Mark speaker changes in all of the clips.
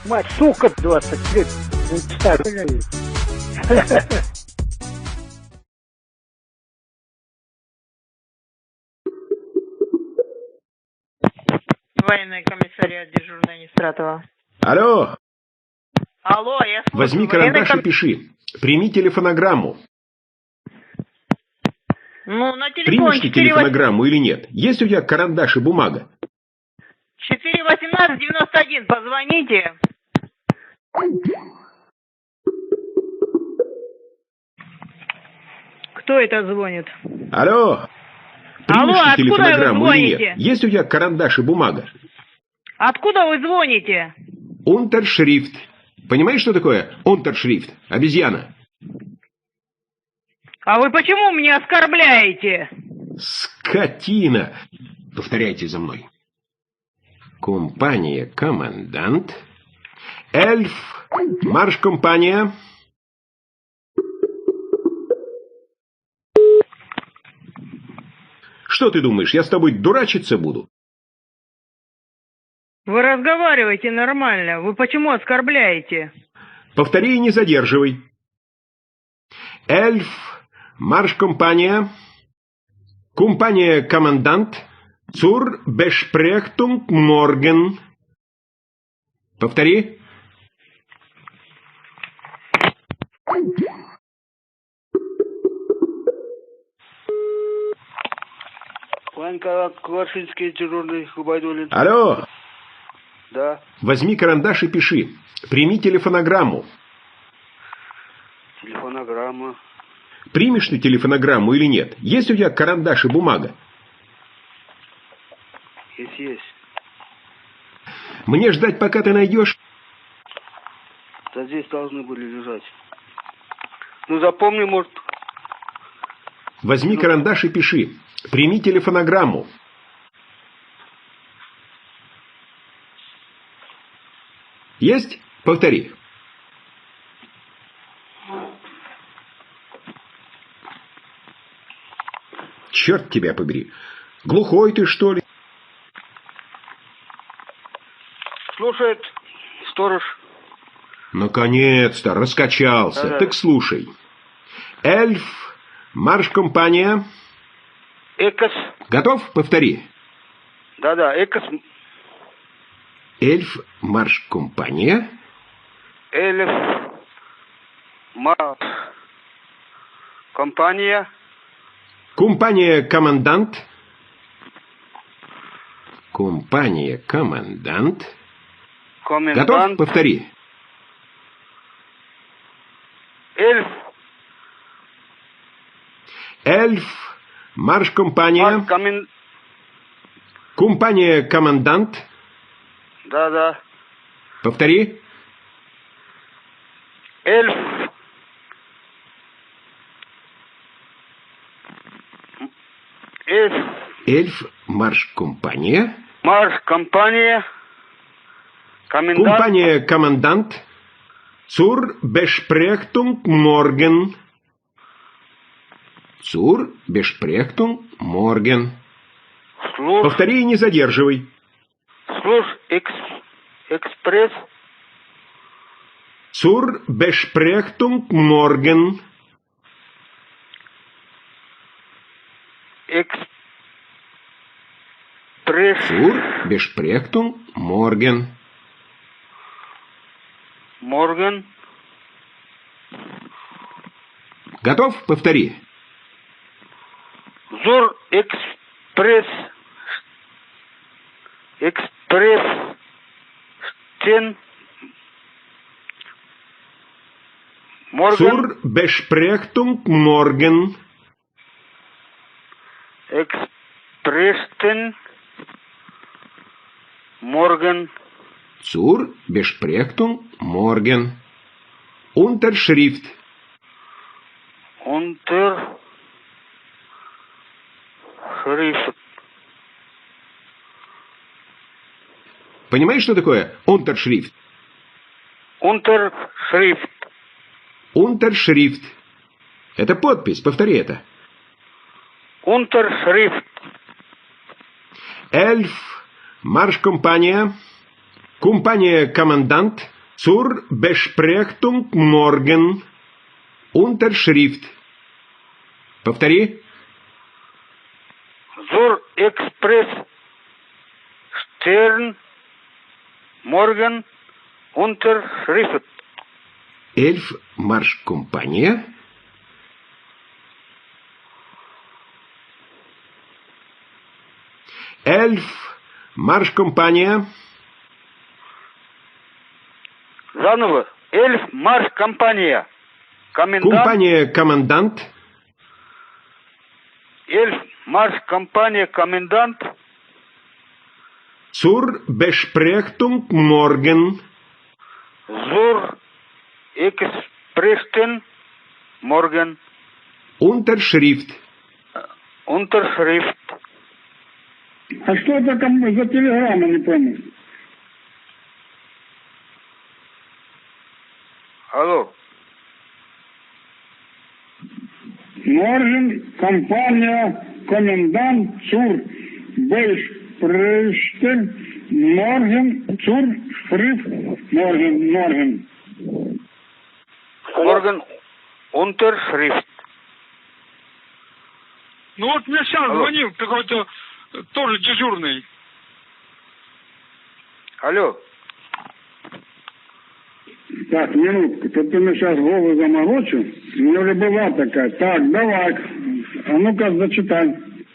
Speaker 1: Мать, сука, 20 лет. Старый.
Speaker 2: Военный комиссариат, дежурная Нестратова.
Speaker 3: Алло,
Speaker 2: Алло, я слушаю.
Speaker 3: возьми карандаш и пиши. Прими телефонограмму.
Speaker 2: Ну, на телефон
Speaker 3: Примешь ты телефонограмму или нет? Есть у тебя карандаш и бумага?
Speaker 2: 418-91, позвоните. Кто это звонит?
Speaker 3: Алло,
Speaker 2: Алло,
Speaker 3: примешь ты
Speaker 2: откуда
Speaker 3: телефонограмму
Speaker 2: вы
Speaker 3: или
Speaker 2: звоните?
Speaker 3: нет? Есть у тебя карандаш и бумага?
Speaker 2: Откуда вы звоните?
Speaker 3: Унтершрифт. Понимаешь, что такое унтершрифт? Обезьяна.
Speaker 2: А вы почему меня оскорбляете?
Speaker 3: Скотина. Повторяйте за мной. Компания «Командант». Эльф. Марш-компания. Что ты думаешь, я с тобой дурачиться буду?
Speaker 2: Вы разговариваете нормально. Вы почему оскорбляете?
Speaker 3: Повтори и не задерживай. Эльф. Марш-компания. Компания «Командант». Zur Besprechung morgen. Повтори.
Speaker 4: Кваршинский дежурный Губайдулин.
Speaker 3: Алло,
Speaker 4: Да,
Speaker 3: возьми карандаш и пиши. Прими телефонограмму.
Speaker 4: телефонограмма.
Speaker 3: Примешь ты телефонограмму или нет? Есть у тебя карандаш и бумага?
Speaker 4: Есть.
Speaker 3: Мне ждать, пока ты найдешь?
Speaker 4: Да здесь должны были лежать. Ну запомни, может.
Speaker 3: Возьми карандаш и пиши. Прими телефонограмму. Есть? Повтори. Черт тебя побери. Глухой ты, что ли?
Speaker 4: Слушает сторож.
Speaker 3: Наконец-то раскачался.
Speaker 4: Да-да.
Speaker 3: Так слушай. Эльф, марш-компания.
Speaker 4: Экос.
Speaker 3: Готов? Повтори.
Speaker 4: Да, Экос.
Speaker 3: Эльф, марш-компания.
Speaker 4: Эльф. Компания.
Speaker 3: Компания «Командант». Компания «Командант». Готов?
Speaker 4: Комендант.
Speaker 3: Повтори.
Speaker 4: Эльф.
Speaker 3: Эльф, марш-компания. Компания «Командант».
Speaker 4: Да.
Speaker 3: Повтори.
Speaker 4: Эльф.
Speaker 3: Эльф, марш-компания.
Speaker 4: Марш-компания. Комендант.
Speaker 3: Компания «Командант». Zur Besprechung morgen. Zur Besprechung morgen.
Speaker 4: Служ.
Speaker 3: Повтори и не задерживай.
Speaker 4: Служ. Экспресс.
Speaker 3: Zur Besprechung morgen.
Speaker 4: Экспресс.
Speaker 3: Zur Besprechung morgen.
Speaker 4: Морган.
Speaker 3: Готов? Повтори.
Speaker 4: Зур экспресс. Экспресс. Стен. Морган.
Speaker 3: Zur Besprechung morgen.
Speaker 4: Экспрессен. Морган.
Speaker 3: Zur Besprechung morgen. Unterschrift.
Speaker 4: Шрифт.
Speaker 3: Понимаешь, что такое Unterschrift?
Speaker 4: Унтершрифт.
Speaker 3: Unterschrift. Это подпись. Повтори это.
Speaker 4: Унтершрифт.
Speaker 3: Эльф, марш-компания. Компания «Командант». Zur Besprechung morgen. Unterschrift. Повтори.
Speaker 4: Zur Express Stern morgen Unterschrift.
Speaker 3: Эльф Марш-компания. Эльф Марш-компания.
Speaker 4: Заново. Эльф Марш компания. Комендант.
Speaker 3: Компания командант.
Speaker 4: Эльф Марш компания комендант.
Speaker 3: Zur Besprechung morgen.
Speaker 4: Zur Expressen morgen
Speaker 3: Unterschrift.
Speaker 4: Unterschrift.
Speaker 1: А что это там за телеграмма, не понял?
Speaker 4: Алло.
Speaker 1: Morgen, компания, комендант, zur Besprechung, morgen, zur Schrift, morgen.
Speaker 4: Morgen Unterschrift.
Speaker 5: Ну вот мне сейчас
Speaker 4: Алло.
Speaker 5: звонил какой-то тоже дежурный.
Speaker 4: Алло.
Speaker 1: Так, минутку, тут ты мне сейчас голову заморочил. У меня уже была такая. Так, давай. А ну-ка, зачитай.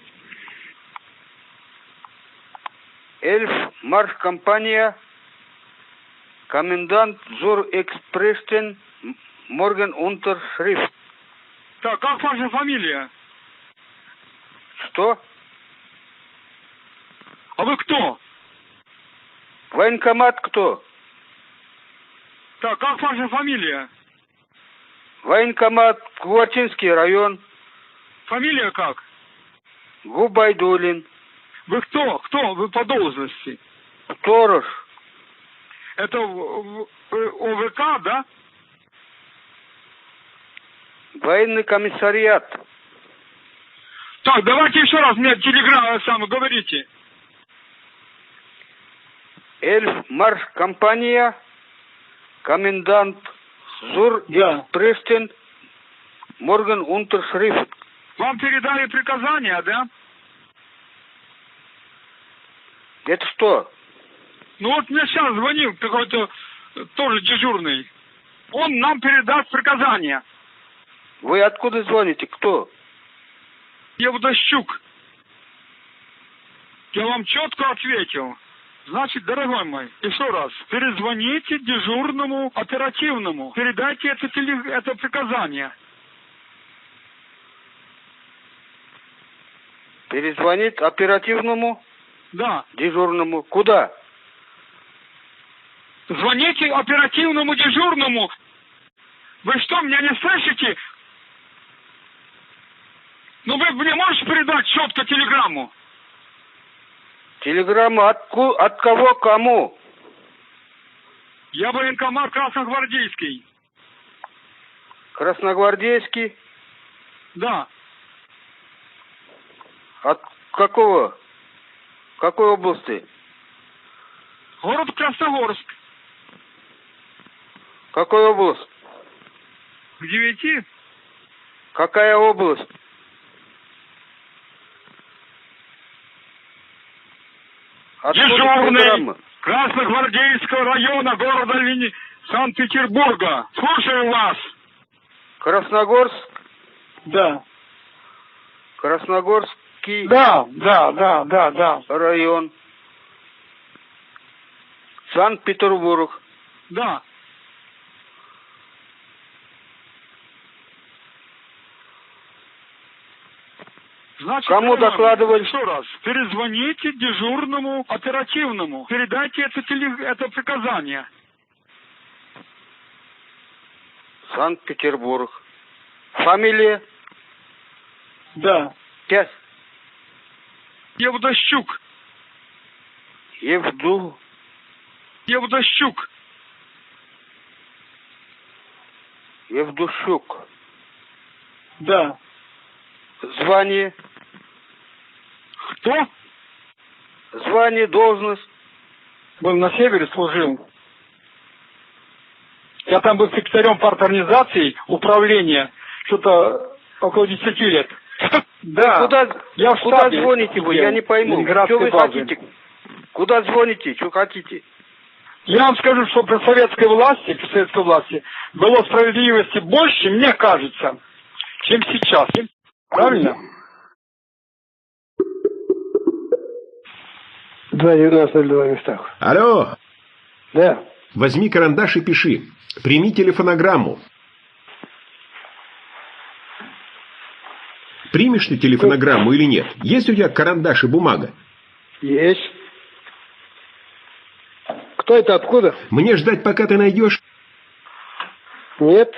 Speaker 4: Эльф Марш компания. Комендант zur Expressen morgen Unterschrift.
Speaker 5: Так, как ваша фамилия?
Speaker 4: Что?
Speaker 5: А вы кто?
Speaker 4: Военкомат кто?
Speaker 5: Так, как ваша фамилия?
Speaker 4: Военкомат Квартинский район.
Speaker 5: Фамилия как?
Speaker 4: Губайдулин.
Speaker 5: Вы кто? Кто? Вы по должности?
Speaker 4: Сторож.
Speaker 5: Это ОВК, да?
Speaker 4: Военный комиссариат.
Speaker 5: Так, давайте еще раз мне телеграмму сам говорите.
Speaker 4: Эльф Марш компания. Комендант zur Expressen morgen Unterschrift.
Speaker 5: Вам передали приказания, да?
Speaker 4: Это что?
Speaker 5: Ну вот мне сейчас звонил какой-то тоже дежурный. Он нам передаст приказания.
Speaker 4: Вы откуда звоните? Кто?
Speaker 5: Евдощук. Я вам четко ответил. Значит, дорогой мой, еще раз, перезвоните дежурному оперативному. Передайте это приказание.
Speaker 4: Перезвонить оперативному?
Speaker 5: Да.
Speaker 4: Дежурному? Куда?
Speaker 5: Звоните оперативному дежурному. Вы что, меня не слышите? Ну вы мне можете передать четко телеграмму?
Speaker 4: Телеграмма от кого кому?
Speaker 5: Я военкомат Красногвардейский.
Speaker 4: Красногвардейский?
Speaker 5: Да.
Speaker 4: От какого? Какой области?
Speaker 5: Город Красногорск.
Speaker 4: Какой область?
Speaker 5: К 9.
Speaker 4: Какая область? Откуда
Speaker 5: Дежурный
Speaker 4: телеграмма?
Speaker 5: Красногвардейского района города Санкт-Петербурга. Слушаю вас.
Speaker 4: Красногорск?
Speaker 1: Да.
Speaker 4: Красногорский
Speaker 1: Да.
Speaker 4: район. Санкт-Петербург.
Speaker 5: Да. Значит,
Speaker 4: Кому докладывали?
Speaker 5: Еще раз. Перезвоните дежурному оперативному. Передайте это приказание.
Speaker 4: Санкт-Петербург. Фамилия?
Speaker 1: Да.
Speaker 4: Князь?
Speaker 5: Евдощук. Евдощук.
Speaker 4: Евдущук.
Speaker 1: Да.
Speaker 4: Звание?
Speaker 5: Кто?
Speaker 4: Звание, должность?
Speaker 1: Был на севере, служил.
Speaker 5: Я там был секретарем парторганизации управления, что-то около 10 лет. Да. Я в
Speaker 4: Куда
Speaker 5: штабе
Speaker 4: звоните вы? Я не пойму.
Speaker 5: Ленинградской
Speaker 4: Что вы
Speaker 5: базы.
Speaker 4: хотите? Куда звоните? Что хотите?
Speaker 5: Я вам скажу, что при советской власти было справедливости больше, мне кажется, чем сейчас. Правильно?
Speaker 6: 2.19.02 местах.
Speaker 3: Алло,
Speaker 6: Да.
Speaker 3: возьми карандаш и пиши. Прими телефонограмму. Примешь ты телефонограмму или нет? Есть у тебя карандаш и бумага?
Speaker 6: Есть. Кто это, откуда?
Speaker 3: Мне ждать, пока ты найдешь?
Speaker 6: Нет.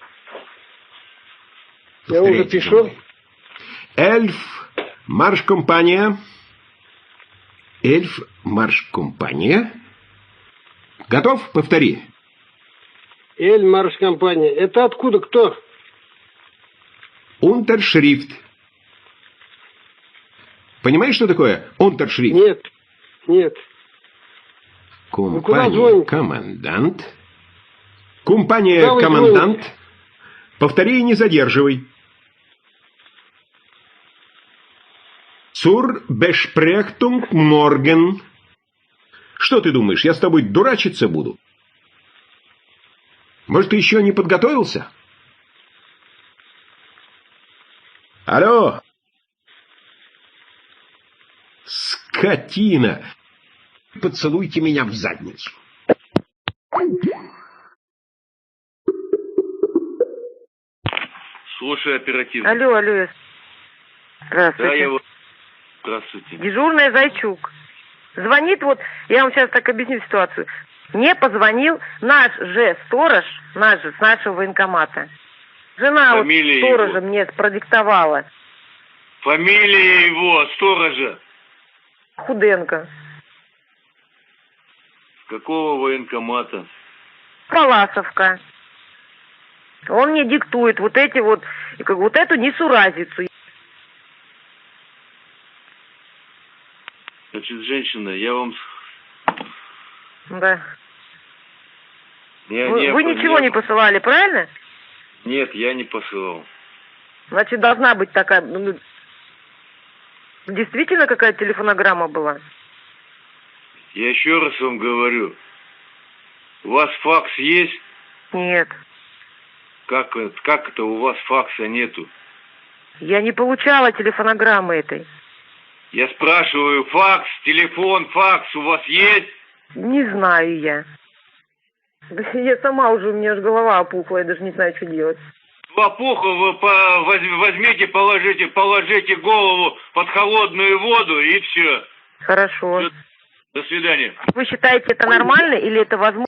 Speaker 6: Я уже
Speaker 3: Повторяйте за
Speaker 6: пишу.
Speaker 3: мной. Эльф, марш-компания. Эльф, марш-компания. Готов? Повтори.
Speaker 6: Эль Марш компания. Это откуда, кто?
Speaker 3: Унтершрифт. Понимаешь, что такое унтершрифт?
Speaker 6: Нет. Нет. куда
Speaker 3: Компания
Speaker 6: звоните?
Speaker 3: командант. Компания
Speaker 6: Куда вы
Speaker 3: командант.
Speaker 6: звоните?
Speaker 3: Повтори и не задерживай. Zur Besprechung morgen. Что ты думаешь, я с тобой дурачиться буду? Может, ты еще не подготовился? Алло! Скотина! Поцелуйте меня в задницу.
Speaker 7: Слушай, оперативно.
Speaker 2: Алло, алло. Здравствуйте.
Speaker 7: Да, я вот... Здравствуйте.
Speaker 2: Дежурная Зайчук. Звонит вот, я вам сейчас так объясню ситуацию. Мне позвонил наш же сторож, с нашего военкомата. Жена
Speaker 7: Фамилия
Speaker 2: вот сторожа
Speaker 7: его?
Speaker 2: мне продиктовала.
Speaker 7: Фамилия его, сторожа.
Speaker 2: Худенко.
Speaker 7: С какого военкомата?
Speaker 2: Паласовка. Он мне диктует вот эти вот, вот эту несуразицу.
Speaker 7: Значит, женщина, я вам...
Speaker 2: Да.
Speaker 7: Я
Speaker 2: Вы ничего не посылали, правильно?
Speaker 7: Нет, я не посылал.
Speaker 2: Значит, должна быть такая... действительно какая-то телефонограмма была?
Speaker 7: Я еще раз вам говорю. У вас факс есть?
Speaker 2: Нет.
Speaker 7: Как это у вас факса нету?
Speaker 2: Я не получала телефонограммы этой.
Speaker 7: Я спрашиваю, факс, телефон, факс у вас есть?
Speaker 2: Не знаю я. Да я сама уже, у меня аж голова опухла, я даже не знаю, что делать.
Speaker 7: Опуху вы возьмите, положите голову под холодную воду и все.
Speaker 2: Хорошо.
Speaker 7: До свидания.
Speaker 2: Вы считаете это нормально или это возможно?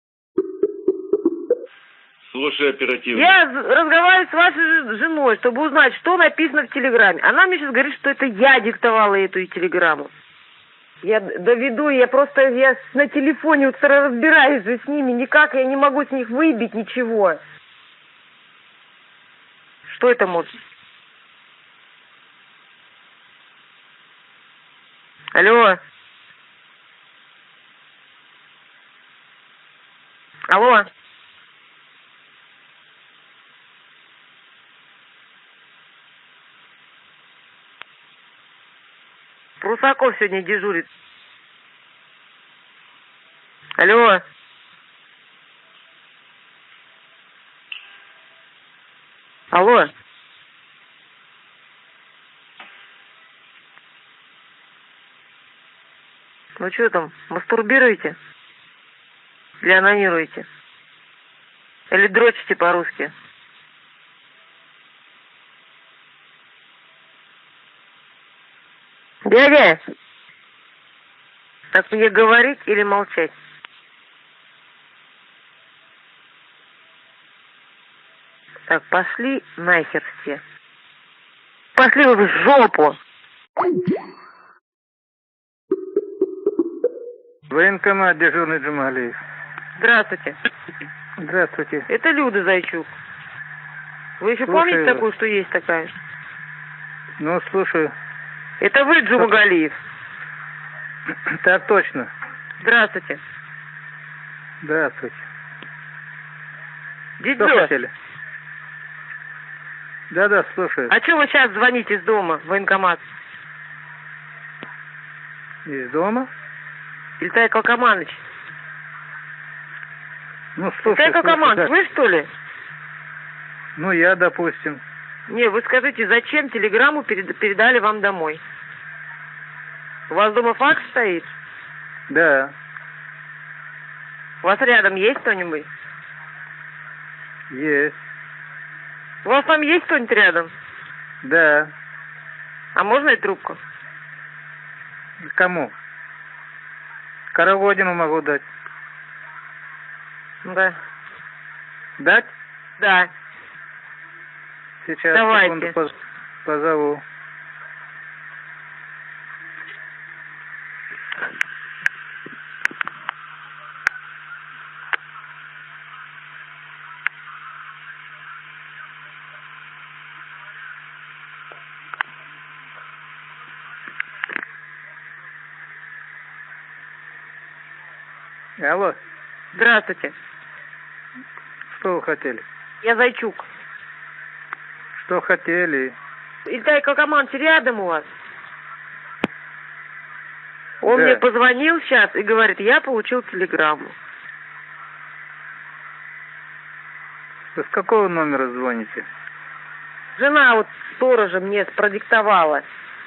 Speaker 7: Слушай, оперативно.
Speaker 2: Я разговариваю с вашей женой, чтобы узнать, что написано в телеграмме. Она мне сейчас говорит, что это я диктовала эту телеграмму. Я доведу, я на телефоне вот разбираюсь же с ними, никак я не могу с них выбить ничего. Что это может? Алло. Алло. Прусаков сегодня дежурит. Алло. Алло. Ну что там, мастурбируете? Или анонируете? Или дрочите по-русски? Дядя, так мне говорить или молчать? Так, пошли нахер все. Пошли вы в жопу.
Speaker 6: Военкомат, дежурный Джумалиев.
Speaker 2: Здравствуйте.
Speaker 6: Здравствуйте.
Speaker 2: Это Люда Зайчук. Вы еще
Speaker 6: Слушаю
Speaker 2: помните
Speaker 6: вас.
Speaker 2: такую, что есть такая?
Speaker 6: Ну, слушаю.
Speaker 2: Это вы, Джумагалиев.
Speaker 6: Так точно.
Speaker 2: Здравствуйте.
Speaker 6: Здравствуйте.
Speaker 2: Дядь
Speaker 6: Что
Speaker 2: Лёш,
Speaker 6: хотели? Да, слушаю.
Speaker 2: а что вы сейчас звоните из дома в военкомат?
Speaker 6: Из дома?
Speaker 2: Ильтай Калкоманыч.
Speaker 6: Ну, слушай,
Speaker 2: Ильтай Калкоманыч,
Speaker 6: да.
Speaker 2: вы что ли?
Speaker 6: Ну, я, допустим.
Speaker 2: Не, вы скажите, зачем телеграмму передали вам домой? У вас дома факс стоит?
Speaker 6: Да,
Speaker 2: У вас рядом есть кто-нибудь?
Speaker 6: есть.
Speaker 2: У вас там есть кто-нибудь рядом?
Speaker 6: Да.
Speaker 2: А можно и трубку?
Speaker 6: Кому? Караводину могу дать.
Speaker 2: Да.
Speaker 6: Дать?
Speaker 2: Да.
Speaker 6: Сейчас,
Speaker 2: Давайте.
Speaker 6: секунду, позову. Алло,
Speaker 2: Здравствуйте.
Speaker 6: что вы хотели?
Speaker 2: Я Зайчук.
Speaker 6: Что хотели?
Speaker 2: Ильтай Калкоманыч рядом у вас? Он
Speaker 6: Да.
Speaker 2: мне позвонил сейчас и говорит, я получил телеграмму.
Speaker 6: Вы с какого номера звоните?
Speaker 2: Жена вот сторожа мне продиктовала.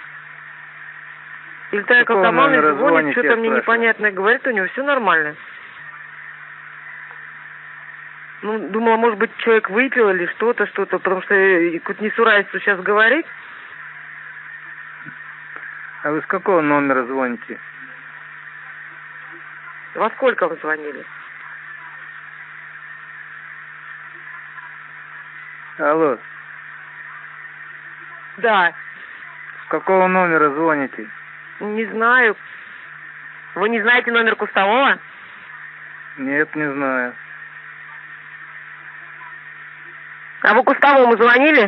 Speaker 2: Ильтай
Speaker 6: Какого
Speaker 2: Калкоманыч
Speaker 6: номера
Speaker 2: звонит,
Speaker 6: звоните,
Speaker 2: что-то
Speaker 6: я
Speaker 2: мне
Speaker 6: спрашиваю?
Speaker 2: непонятное говорит, у него все нормально. Ну, думала, может быть, человек выпил или что-то, потому что какую-то несуразицу сейчас говорит.
Speaker 6: А вы с какого номера звоните?
Speaker 2: Во сколько вы звонили?
Speaker 6: Алло,
Speaker 2: Да,
Speaker 6: с какого номера звоните?
Speaker 2: не знаю. Вы не знаете номер Кустового?
Speaker 6: Нет, не знаю.
Speaker 2: А вы Кустовому звонили?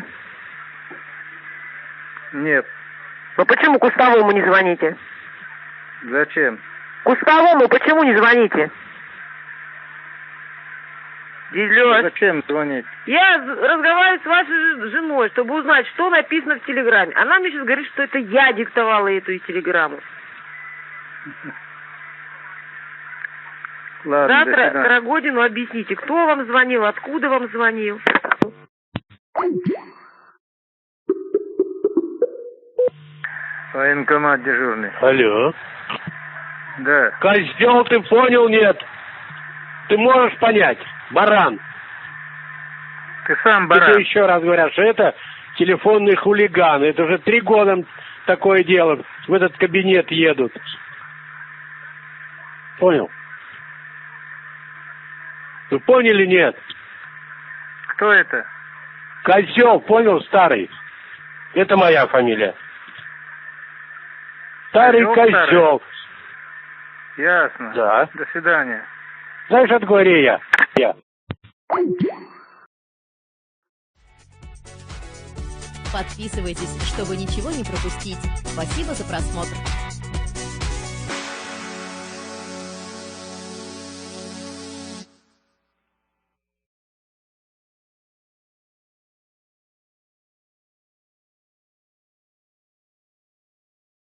Speaker 6: Нет.
Speaker 2: Вы почему Кустовому не звоните?
Speaker 6: Зачем?
Speaker 2: Кустовому почему не звоните? Дядь Лёш,
Speaker 6: Зачем звонить?
Speaker 2: я разговариваю с вашей женой, чтобы узнать, что написано в телеграмме. Она мне сейчас говорит, что это я диктовала эту телеграмму.
Speaker 6: Ладно, до
Speaker 2: Завтра
Speaker 6: свидания.
Speaker 2: Карагодину объясните, кто вам звонил, откуда вам звонил.
Speaker 6: Военкомат дежурный.
Speaker 8: Алло.
Speaker 6: Да.
Speaker 8: Козел, ты понял, нет? Ты можешь понять, баран?
Speaker 6: Ты сам
Speaker 8: Тебе
Speaker 6: баран.
Speaker 8: еще раз говорят, что это телефонные хулиганы. Это уже 3 года такое дело. В этот кабинет едут. Понял? Вы поняли, нет?
Speaker 6: Кто это?
Speaker 8: Козел, понял, старый? Это моя фамилия. Старый
Speaker 6: Козел
Speaker 8: козел.
Speaker 6: Ясно.
Speaker 8: Да.
Speaker 6: До свидания.
Speaker 8: Знаешь, от говори я.
Speaker 9: Подписывайтесь, чтобы ничего не пропустить. Спасибо за просмотр.